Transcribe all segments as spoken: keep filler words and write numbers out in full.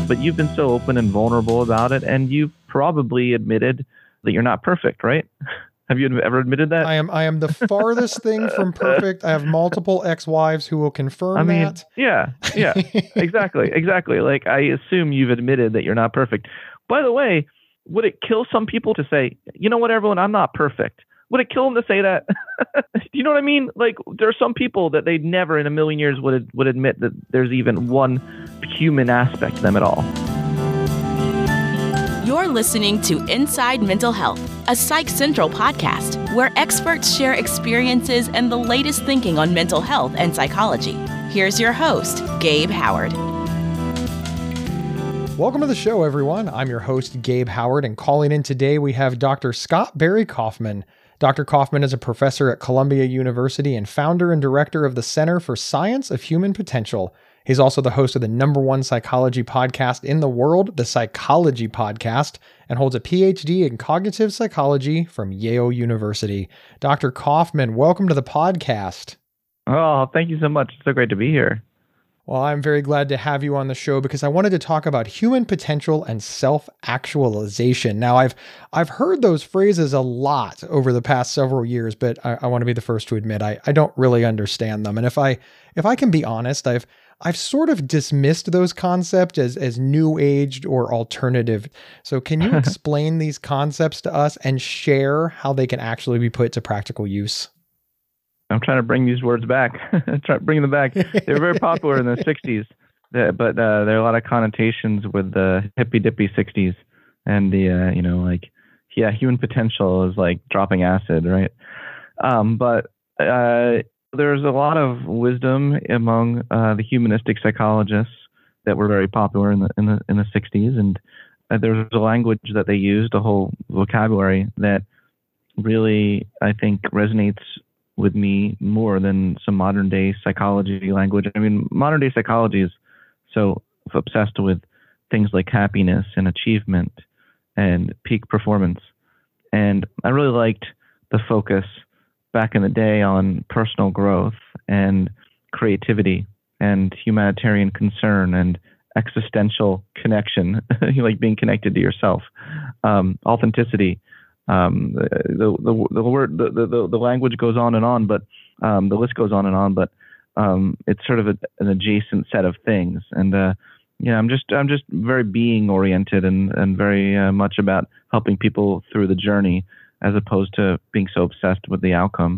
but you've been so open and vulnerable about it, and you've probably admitted that you're not perfect, right? Have you ever admitted that? I am I am the farthest thing from perfect. I have multiple ex-wives who will confirm I mean, that. yeah, yeah, exactly, exactly. Like, I assume you've admitted that you're not perfect. By the way, would it kill some people to say, you know what, everyone, I'm not perfect? Would it kill them to say that? Do you know what I mean? Like, there are some people that they never in a million years would would admit that there's even one human aspect to them at all. You're listening to Inside Mental Health, a Psych Central podcast where experts share experiences and the latest thinking on mental health and psychology. Here's your host, Gabe Howard. Welcome to the show, everyone. I'm your host, Gabe Howard, and calling in today we have Doctor Scott Barry Kaufman. Doctor Kaufman is a professor at Columbia University and founder and director of the Center for Science of Human Potential. He's also the host of the number one psychology podcast in the world, the Psychology Podcast, and holds a P H D in cognitive psychology from Yale University. Doctor Kaufman, welcome to the podcast. Oh, thank you so much. It's so great to be here. Well, I'm very glad to have you on the show because I wanted to talk about human potential and self-actualization. Now, I've I've heard those phrases a lot over the past several years, but I, I want to be the first to admit I, I don't really understand them. And if I if I can be honest, I've I've sort of dismissed those concepts as as new aged or alternative. So can you explain these concepts to us and share how they can actually be put to practical use? I'm trying to bring these words back. Try bring them back. They were very popular in the sixties, but uh, there are a lot of connotations with the hippy dippy sixties, and the uh, you know like yeah, human potential is like dropping acid, right? Um, but uh, there's a lot of wisdom among uh, the humanistic psychologists that were very popular in the in the in the sixties, and uh, there's a language that they used, a whole vocabulary that really I think resonates with me more than some modern day psychology language. I mean, modern day psychology is so obsessed with things like happiness and achievement and peak performance. And I really liked the focus back in the day on personal growth and creativity and humanitarian concern and existential connection, like being connected to yourself, um, authenticity. Um, the, the, the word, the, the, the language goes on and on, but, um, the list goes on and on, but, um, it's sort of a, an adjacent set of things. And, uh, yeah, I'm just, I'm just very being oriented and, and very uh, much about helping people through the journey as opposed to being so obsessed with the outcome.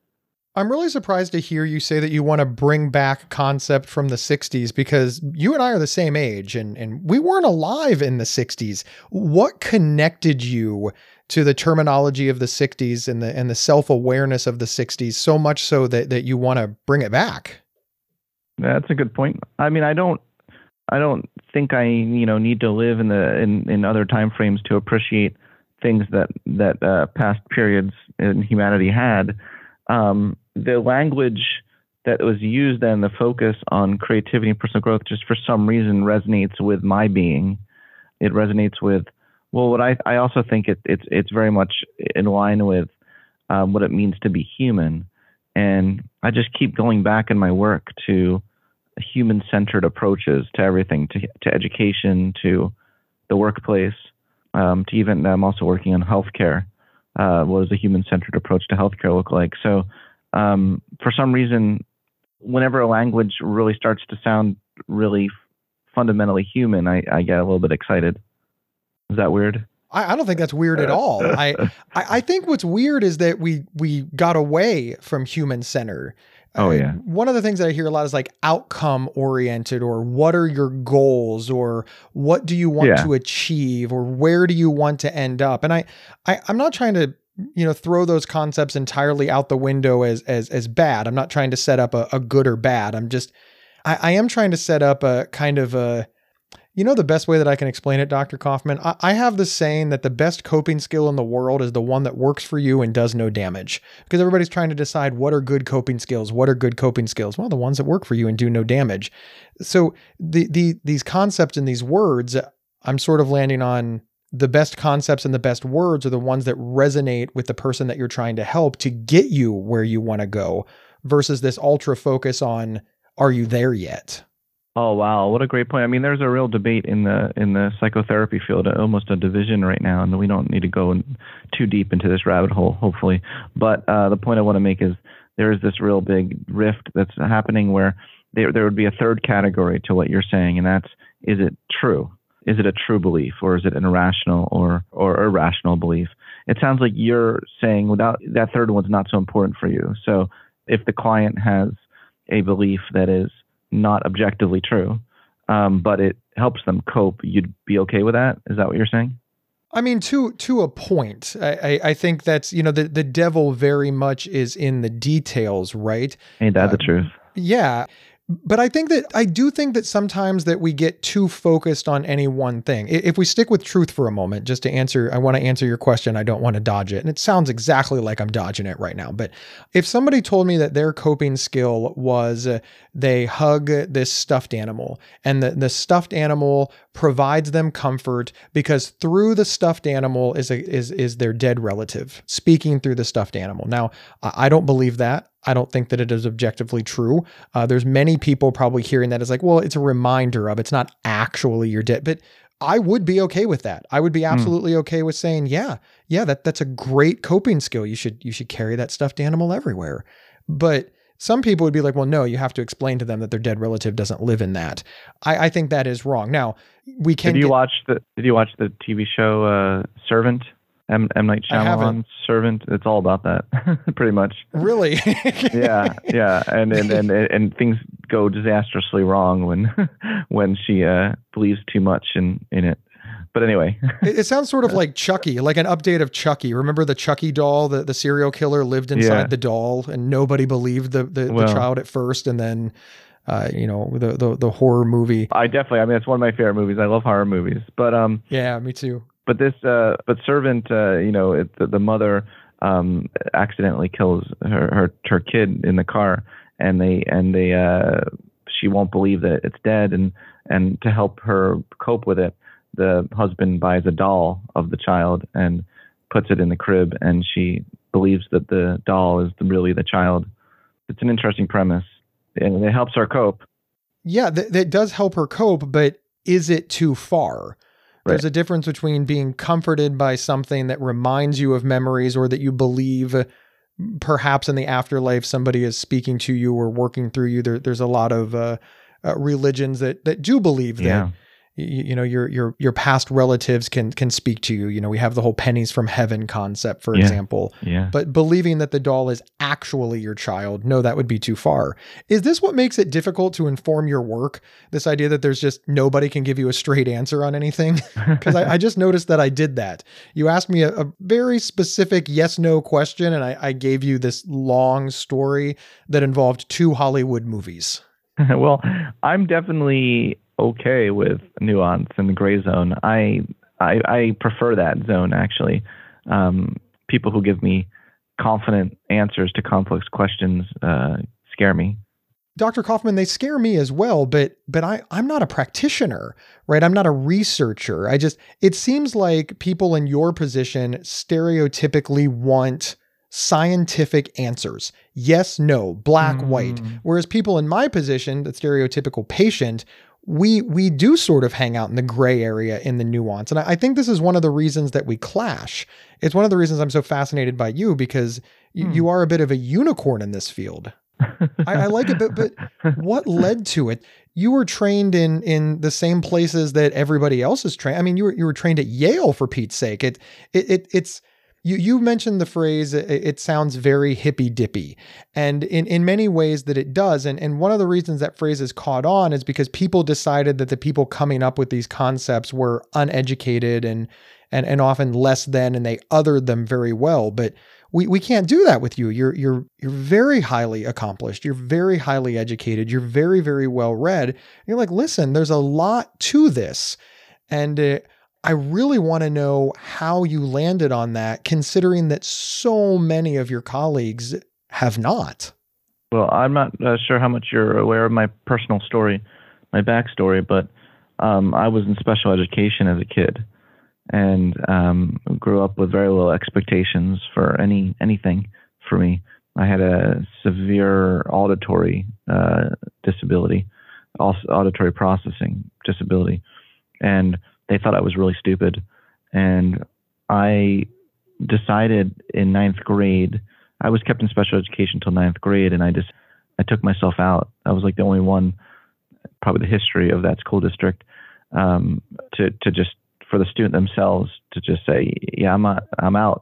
I'm really surprised to hear you say that you want to bring back concept from the sixties because you and I are the same age and, and we weren't alive in the sixties. What connected you to the terminology of the sixties and the and the self-awareness of the sixties so much so that, that you want to bring it back? That's a good point. I mean, I don't I don't think I, you know, need to live in the in, in other time frames to appreciate things that that uh, past periods in humanity had. Um, the language that was used then, the focus on creativity and personal growth, just for some reason resonates with my being. It resonates with, well, what I, I also think it, it's it's very much in line with um, what it means to be human. And I just keep going back in my work to human-centered approaches to everything, to, to education, to the workplace, um, to even, I'm also working on healthcare. Uh, what does a human-centered approach to healthcare look like? So um, for some reason, whenever a language really starts to sound really fundamentally human, I, I get a little bit excited. Is that weird? I, I don't think that's weird at all. I, I I think what's weird is that we we got away from human-centered. Oh, yeah. Uh, one of the things that I hear a lot is like outcome oriented, or what are your goals, or what do you want Yeah. to achieve, or where do you want to end up? And I, I I'm not trying to, you know, throw those concepts entirely out the window as as as bad. I'm not trying to set up a, a good or bad. I'm just I, I am trying to set up a kind of a, you know, the best way that I can explain it, Doctor Kaufman, I, I have this saying that the best coping skill in the world is the one that works for you and does no damage. Because everybody's trying to decide what are good coping skills, what are good coping skills? Well, the ones that work for you and do no damage. So the the these concepts and these words, I'm sort of landing on the best concepts and the best words are the ones that resonate with the person that you're trying to help to get you where you want to go, versus this ultra focus on, are you there yet? Oh wow, what a great point. I mean, there's a real debate in the in the psychotherapy field, almost a division right now, and we don't need to go in too deep into this rabbit hole, hopefully. But uh, the point I want to make is there is this real big rift that's happening where there there would be a third category to what you're saying, and that's, is it true? Is it a true belief, or is it an irrational or or irrational belief? It sounds like you're saying without that third one's not so important for you. So if the client has a belief that is not objectively true, um, but it helps them cope, you'd be okay with that? Is that what you're saying? I mean, to to a point. I, I, I think that's, you know, the, the devil very much is in the details, right? Ain't that uh, the truth? Yeah. But I think that, I do think that sometimes that we get too focused on any one thing. If we stick with truth for a moment, just to answer, I want to answer your question. I don't want to dodge it. And it sounds exactly like I'm dodging it right now. But if somebody told me that their coping skill was uh, they hug this stuffed animal, and the, the stuffed animal provides them comfort because through the stuffed animal is a, is is their dead relative speaking through the stuffed animal. Now, I don't believe that. I don't think that it is objectively true. Uh, there's many people probably hearing that as like, well, it's a reminder of, it's not actually your dead. But I would be okay with that. I would be absolutely mm. okay with saying, yeah, yeah, that that's a great coping skill. You should you should carry that stuffed animal everywhere. But some people would be like, well, no, you have to explain to them that their dead relative doesn't live in that. I, I think that is wrong. Now, we can. Did you get, watch the Did you watch the T V show uh, Servant? M. M. Night Shyamalan's Servant. It's all about that, pretty much. Really? yeah, yeah, and and, and and things go disastrously wrong when when she uh, believes too much in in it. But anyway, it, it sounds sort of like Chucky, like an update of Chucky. Remember the Chucky doll? The the serial killer lived inside yeah. the doll, and nobody believed the the, well, the child at first, and then. Uh, you know, the, the the horror movie. I definitely. I mean, it's one of my favorite movies. I love horror movies. But um. Yeah, me too. But this, uh, but Servant, uh, you know, it, the, the mother um, accidentally kills her, her her kid in the car, and they and they uh, she won't believe that it's dead, and and to help her cope with it, the husband buys a doll of the child and puts it in the crib, and she believes that the doll is really the child. It's an interesting premise, and it helps her cope. Yeah, that, that does help her cope, but is it too far? There's a difference between being comforted by something that reminds you of memories, or that you believe perhaps in the afterlife somebody is speaking to you or working through you. There, there's a lot of uh, uh, religions that that do believe that yeah. you, you know your your your past relatives can can speak to you. You know, we have the whole pennies from heaven concept, for yeah. example. Yeah. But believing that the doll is actually your child, no, that would be too far. Is this what makes it difficult to inform your work? This idea that there's just nobody can give you a straight answer on anything? Because I, I just noticed that I did that. You asked me a, a very specific yes/no question, and I, I gave you this long story that involved two Hollywood movies. Well, I'm definitely okay with nuance and the gray zone. I I, I prefer that zone, actually. Um, people who give me confident answers to complex questions uh, scare me. Doctor Kaufman, they scare me as well, but but I, I'm not a practitioner, right? I'm not a researcher. I just, it seems like people in your position stereotypically want scientific answers. Yes, no, black, mm. white. Whereas people in my position, the stereotypical patient, we we do sort of hang out in the gray area, in the nuance. And I, I think this is one of the reasons that we clash. It's one of the reasons I'm so fascinated by you, because you, mm. you are a bit of a unicorn in this field. I, I like it, but, but what led to it? You were trained in in the same places that everybody else is trained. I mean, you were you were trained at Yale, for Pete's sake. It it, it it's you you mentioned the phrase. It, it sounds very hippy dippy, and in in many ways that it does. And and one of the reasons that phrase is caught on is because people decided that the people coming up with these concepts were uneducated and and and often less than, and they othered them very well, but. We we can't do that with you. You're you're you're very highly accomplished. You're very highly educated. You're very very well read. You're like, listen, there's a lot to this, and uh, I really want to know how you landed on that, considering that so many of your colleagues have not. Well, I'm not uh, sure how much you're aware of my personal story, my backstory, but um, I was in special education as a kid. And um, grew up with very low expectations for any anything for me. I had a severe auditory uh, disability, auditory processing disability. And they thought I was really stupid. And I decided in ninth grade, I was kept in special education until ninth grade, and I just, I took myself out. I was like the only one, probably the history of that school district, um, to, to just, for the student themselves to just say, yeah, I'm not, I'm out.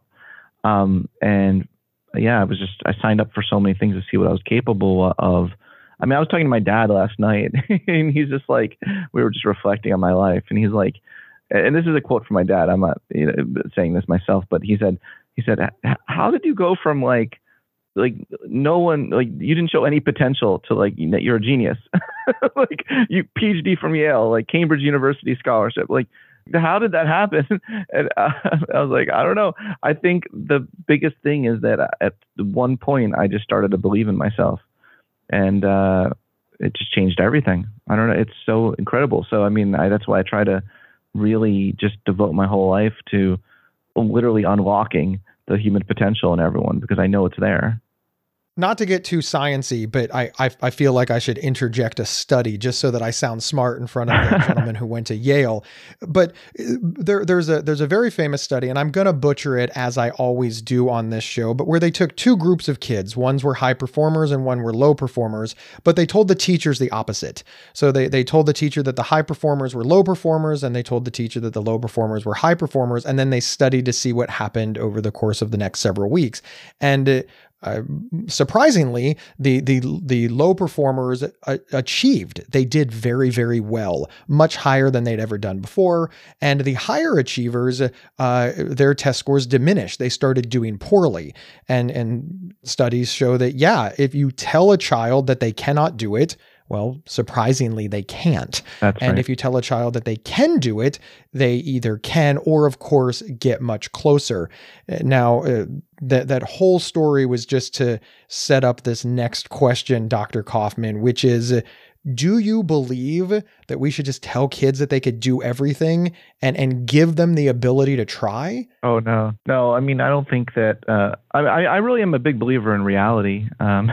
Um, and yeah, I was just, I signed up for so many things to see what I was capable of. I mean, I was talking to my dad last night and he's just like, we were just reflecting on my life. And he's like, and this is a quote from my dad. I'm not, you know, saying this myself, but he said, he said, how did you go from like, like no one, like you didn't show any potential to like, you're a genius, like you P H D from Yale, like Cambridge University scholarship, like, how did that happen? And uh, I was like, I don't know. I think the biggest thing is that at one point I just started to believe in myself, and uh, it just changed everything. I don't know. It's so incredible. So, I mean, I, that's why I try to really just devote my whole life to literally unlocking the human potential in everyone, because I know it's there. Not to get too sciencey, but I, I I feel like I should interject a study just so that I sound smart in front of the gentleman who went to Yale. But there there's a there's a very famous study, and I'm gonna butcher it as I always do on this show, but where they took two groups of kids. Ones were high performers and one were low performers, but they told the teachers the opposite. So they they told the teacher that the high performers were low performers, and they told the teacher that the low performers were high performers, and then they studied to see what happened over the course of the next several weeks. And uh, Uh, surprisingly, the the the low performers uh, achieved. They did very, very well, much higher than they'd ever done before. And the higher achievers, uh, their test scores diminished. They started doing poorly. And and studies show that, yeah, if you tell a child that they cannot do it, well, surprisingly, they can't. That's and right. If you tell a child that they can do it, they either can or, of course, get much closer. Now, uh, that that whole story was just to set up this next question, Doctor Kaufman, which is, do you believe that we should just tell kids that they could do everything and, and give them the ability to try? Oh, no. No, I mean, I don't think that, uh, I, I really am a big believer in reality. Um,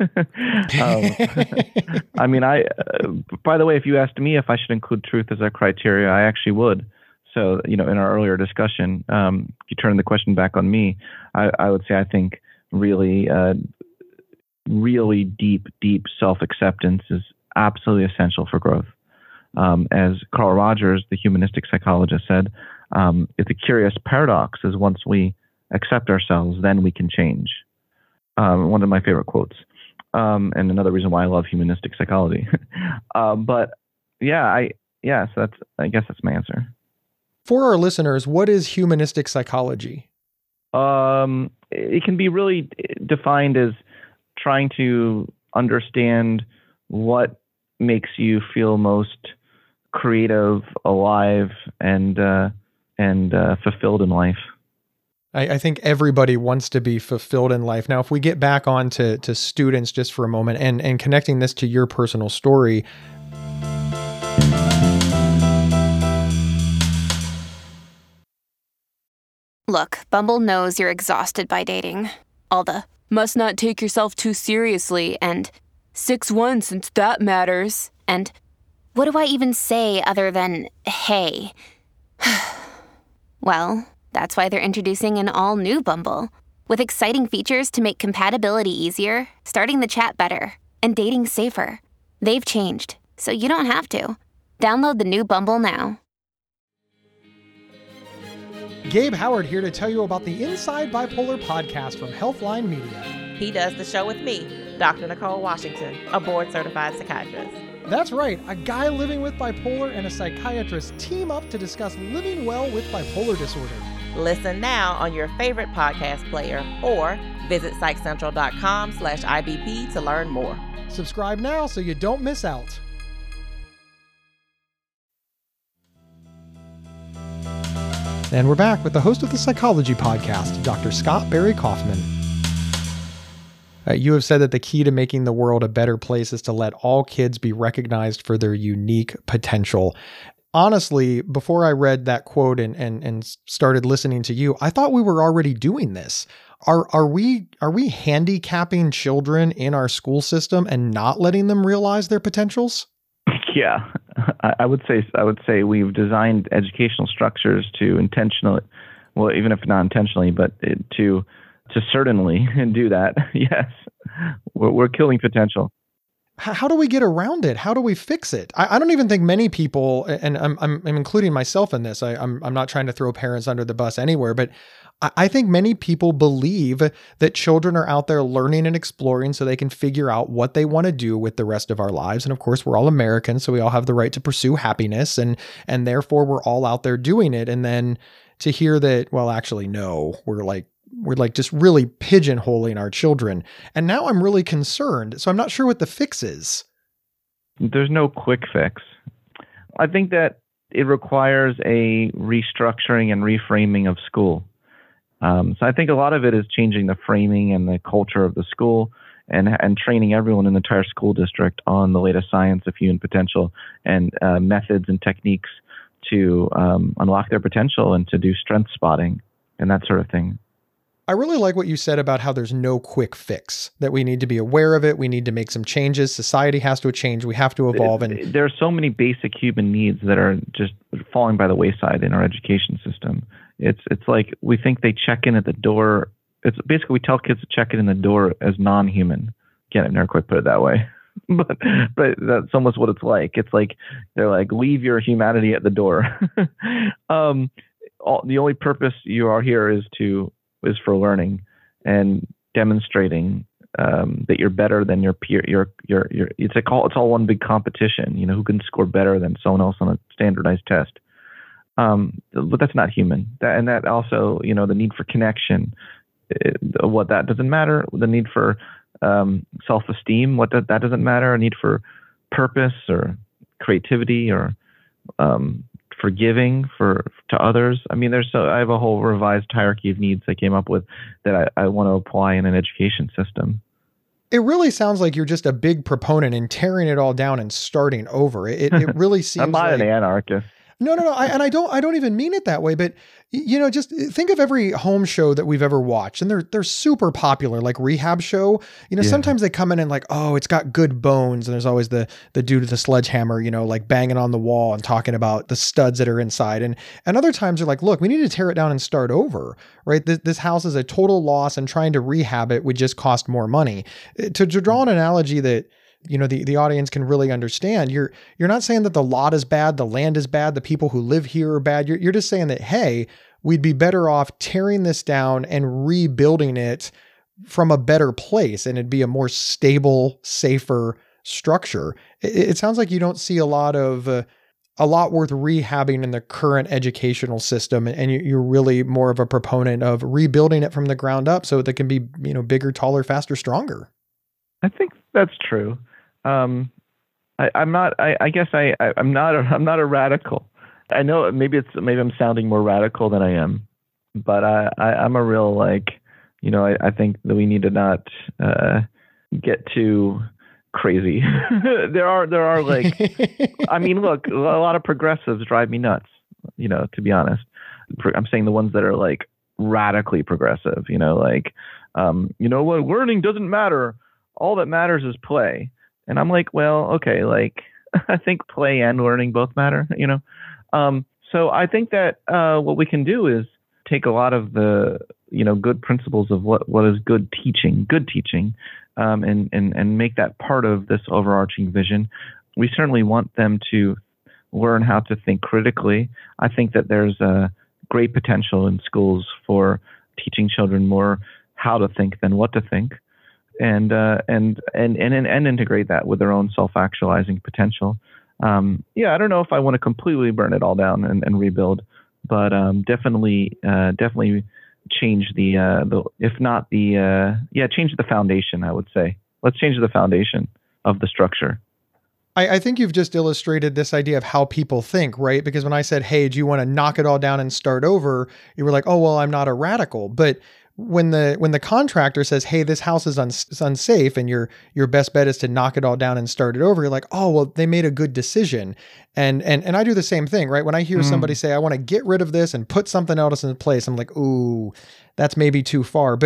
um, I mean, I, uh, by the way, if you asked me if I should include truth as a criteria, I actually would. So, you know, in our earlier discussion, um, if you turn the question back on me, I, I would say I think really, uh, really deep, deep self-acceptance is absolutely essential for growth. Um, as Carl Rogers, the humanistic psychologist, said, um, it's a curious paradox is once we accept ourselves, then we can change. Um, one of my favorite quotes, um, and another reason why I love humanistic psychology. um, but yeah, I yeah, so that's I guess that's my answer. For our listeners, what is humanistic psychology? Um, it can be really defined as trying to understand what makes you feel most creative, alive, and uh, and uh, fulfilled in life. I, I think everybody wants to be fulfilled in life. Now, if we get back on to, to students just for a moment and, and connecting this to your personal story. Look, Bumble knows you're exhausted by dating. All the must not take yourself too seriously and six one since that matters. And what do I even say other than, hey? Well, that's why they're introducing an all-new Bumble, with exciting features to make compatibility easier, starting the chat better, and dating safer. They've changed, so you don't have to. Download the new Bumble now. Gabe Howard here to tell you about the Inside Bipolar podcast from Healthline Media. He does the show with me, Doctor Nicole Washington, a board-certified psychiatrist. That's right, a guy living with bipolar and a psychiatrist team up to discuss living well with bipolar disorder. Listen now on your favorite podcast player or visit psychcentral.com slash IBP to learn more. Subscribe now so you don't miss out. And we're back with the host of the Psychology Podcast, Doctor Scott Barry Kaufman. Uh, you have said that the key to making the world a better place is to let all kids be recognized for their unique potential. Honestly, before I read that quote and, and, and started listening to you, I thought we were already doing this. Are are we are we handicapping children in our school system and not letting them realize their potentials? Yeah, I, I would say I would say we've designed educational structures to intentionally, well, even if not intentionally, but it, to to certainly do that. Yes, we're, we're killing potential. How do we get around it? How do we fix it? I, I don't even think many people, and I'm, I'm, I'm including myself in this. I, I'm, I'm not trying to throw parents under the bus anywhere, but I, I think many people believe that children are out there learning and exploring so they can figure out what they want to do with the rest of our lives. And of course, we're all Americans, so we all have the right to pursue happiness, and and therefore we're all out there doing it. And then to hear that, well, actually, no, we're like. We're like just really pigeonholing our children. And now I'm really concerned. So I'm not sure what the fix is. There's no quick fix. I think that it requires a restructuring and reframing of school. Um, so I think a lot of it is changing the framing and the culture of the school and, and training everyone in the entire school district on the latest science of human potential and uh, methods and techniques to um, unlock their potential and to do strength spotting and that sort of thing. I really like what you said about how there's no quick fix, that we need to be aware of it. We need to make some changes. Society has to change. We have to evolve. And there are so many basic human needs that are just falling by the wayside in our education system. It's it's like we think they check in at the door. It's basically we tell kids to check in in the door as non-human. Again, I've never quite put it that way, but but that's almost what it's like. It's like they're like, leave your humanity at the door. um, all, the only purpose you are here is to is for learning and demonstrating um, that you're better than your peer. Your your your. It's like all it's all one big competition. You know, who can score better than someone else on a standardized test. Um, but that's not human. That and that also, you know, the need for connection. It, what that doesn't matter. The need for um, self-esteem. What that that doesn't matter. A need for purpose or creativity or um, forgiving for to others. I mean, there's so I have a whole revised hierarchy of needs I came up with that I, I want to apply in an education system. It really sounds like you're just a big proponent in tearing it all down and starting over. It it really seems I'm not like, an anarchist. No, no, no. I, and I don't, I don't even mean it that way, but you know, just think of every home show that we've ever watched and they're, they're super popular, like Rehab Show. You know, yeah. Sometimes they come in and like, oh, it's got good bones. And there's always the, the dude with the sledgehammer, you know, like banging on the wall and talking about the studs that are inside. And, and other times they're like, look, we need to tear it down and start over, right? This, this house is a total loss and trying to rehab it would just cost more money. To, to draw an analogy that, you know, the, the audience can really understand. You're, you're not saying that the lot is bad, the land is bad, the people who live here are bad. You're, you're just saying that, hey, we'd be better off tearing this down and rebuilding it from a better place. And it'd be a more stable, safer structure. It, it sounds like you don't see a lot of, uh, a lot worth rehabbing in the current educational system. And you, you're really more of a proponent of rebuilding it from the ground up so that it can be, you know, bigger, taller, faster, stronger. I think that's true. Um, I, I'm not. I, I guess I, I. I'm not. A, I'm not a radical. I know maybe it's maybe I'm sounding more radical than I am, but I, I I'm a real like. You know, I, I think that we need to not uh, get too crazy. there are there are like. I mean, look, a lot of progressives drive me nuts. You know, to be honest, I'm saying the ones that are like radically progressive. You know, like, um, you know what, learning doesn't matter. All that matters is play. And I'm like, well, okay, like I think play and learning both matter, you know? Um, so I think that uh, what we can do is take a lot of the, you know, good principles of what, what is good teaching, good teaching, um, and, and, and make that part of this overarching vision. We certainly want them to learn how to think critically. I think that there's a great potential in schools for teaching children more how to think than what to think. And, uh, and and and and integrate that with their own self-actualizing potential. Um, yeah, I don't know if I want to completely burn it all down and, and rebuild, but um, definitely, uh, definitely change the, uh, the if not the uh, yeah, change the foundation. I would say let's change the foundation of the structure. I, I think you've just illustrated this idea of how people think, right? Because when I said, "Hey, do you want to knock it all down and start over?" you were like, "Oh, well, I'm not a radical," but When the when the contractor says, "Hey, this house is, uns- is unsafe," and your your best bet is to knock it all down and start it over, you're like, "Oh, well, they made a good decision." And and and I do the same thing, right? When I hear mm. somebody say, "I want to get rid of this and put something else in place," I'm like, "Ooh, that's maybe too far." But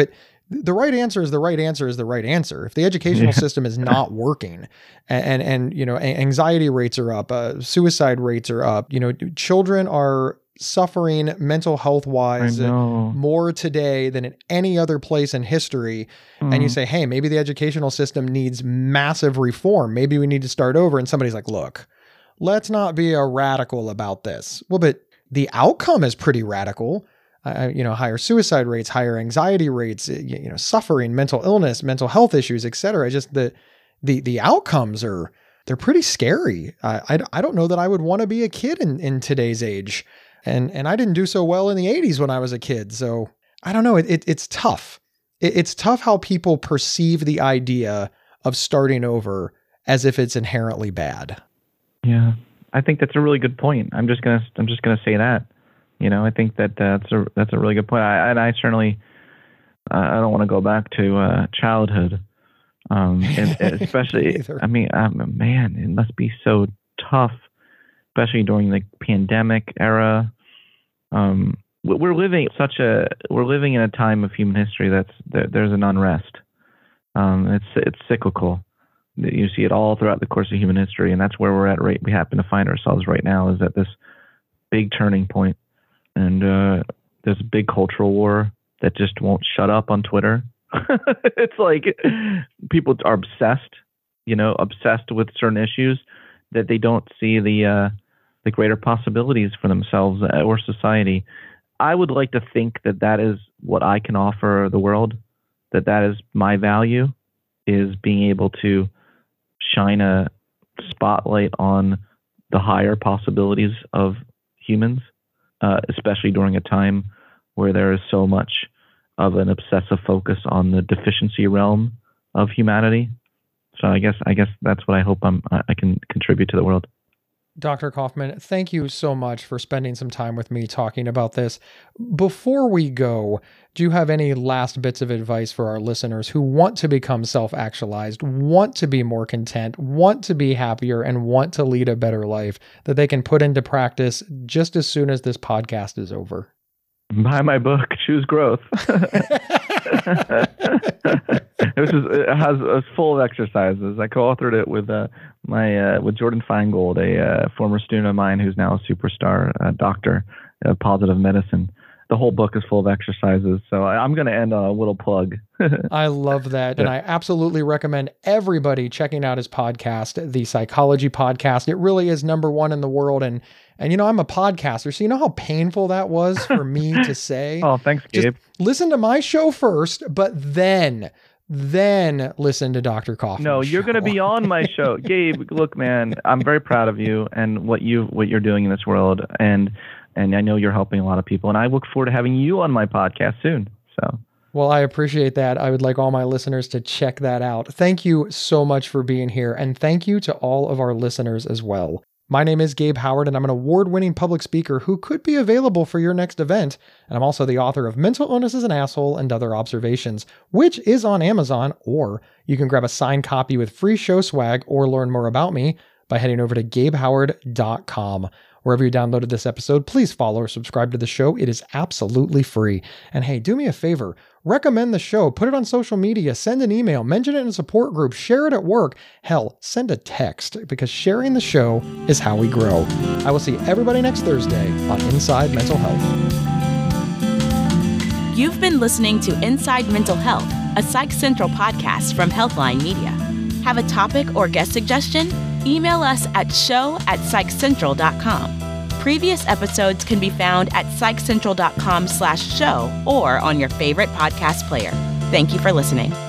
the right answer is the right answer is the right answer. If the educational yeah. system is not working and, and, and, you know, anxiety rates are up, uh, suicide rates are up, you know, children are suffering mental health wise more today than in any other place in history. Mm. And you say, hey, maybe the educational system needs massive reform. Maybe we need to start over. And somebody's like, look, let's not be a radical about this. Well, but the outcome is pretty radical. Uh, you know, higher suicide rates, higher anxiety rates, you know, suffering, mental illness, mental health issues, et cetera. Just the, the, the outcomes are, they're pretty scary. I, I, I don't know that I would want to be a kid in, in today's age. And, and I didn't do so well in the eighties when I was a kid. So I don't know. It, it it's tough. It, it's tough how people perceive the idea of starting over as if it's inherently bad. Yeah, I think that's a really good point. I'm just going to, I'm just going to say that. You know, I think that that's a that's a really good point. I, and I certainly uh, I don't want to go back to uh, childhood, um, and, especially. I mean, um, man, it must be so tough, especially during the pandemic era. Um, we're living such a we're living in a time of human history that's there, there's an unrest. Um, it's it's cyclical. You see it all throughout the course of human history, and that's where we're at. Right, we happen to find ourselves right now is at this big turning point. And uh, there's a big cultural war that just won't shut up on Twitter. It's like people are obsessed, you know, obsessed with certain issues that they don't see the uh, the greater possibilities for themselves or society. I would like to think that that is what I can offer the world, that that is my value, is being able to shine a spotlight on the higher possibilities of humans. Uh, especially during a time where there is so much of an obsessive focus on the deficiency realm of humanity. So I guess I guess that's what I hope I'm, I can contribute to the world. Doctor Kaufman, thank you so much for spending some time with me talking about this. Before we go, do you have any last bits of advice for our listeners who want to become self-actualized, want to be more content, want to be happier, and want to lead a better life that they can put into practice just as soon as this podcast is over? Buy my book, Choose Growth. This is, it has it's full of exercises. I co-authored it with uh, my uh, with Jordan Feingold, a uh, former student of mine who's now a superstar uh, doctor of positive medicine. The whole book is full of exercises. So I, I'm going to end on a little plug. I love that. And I absolutely recommend everybody checking out his podcast, the Psychology Podcast. It really is number one in the world. And, and you know, I'm a podcaster, so you know how painful that was for me to say? Oh, thanks, Gabe. Just listen to my show first, but then, then listen to Doctor Kaufman. No, you're going to be on my show. Gabe, look, man, I'm very proud of you and what you what you're doing in this world. And And I know you're helping a lot of people, and I look forward to having you on my podcast soon. So, well, I appreciate that. I would like all my listeners to check that out. Thank you so much for being here, and thank you to all of our listeners as well. My name is Gabe Howard, and I'm an award-winning public speaker who could be available for your next event. And I'm also the author of Mental Illness is an Asshole and Other Observations, which is on Amazon, or you can grab a signed copy with free show swag or learn more about me by heading over to gabe howard dot com. Wherever you downloaded this episode, please follow or subscribe to the show. It is absolutely free. And hey, do me a favor, recommend the show, put it on social media, send an email, mention it in a support group, share it at work. Hell, send a text, because sharing the show is how we grow. I will see everybody next Thursday on Inside Mental Health. You've been listening to Inside Mental Health, a Psych Central podcast from Healthline Media. Have a topic or guest suggestion? Email us at show at psych central dot com. Previous episodes can be found at psych central dot com slash show or on your favorite podcast player. Thank you for listening.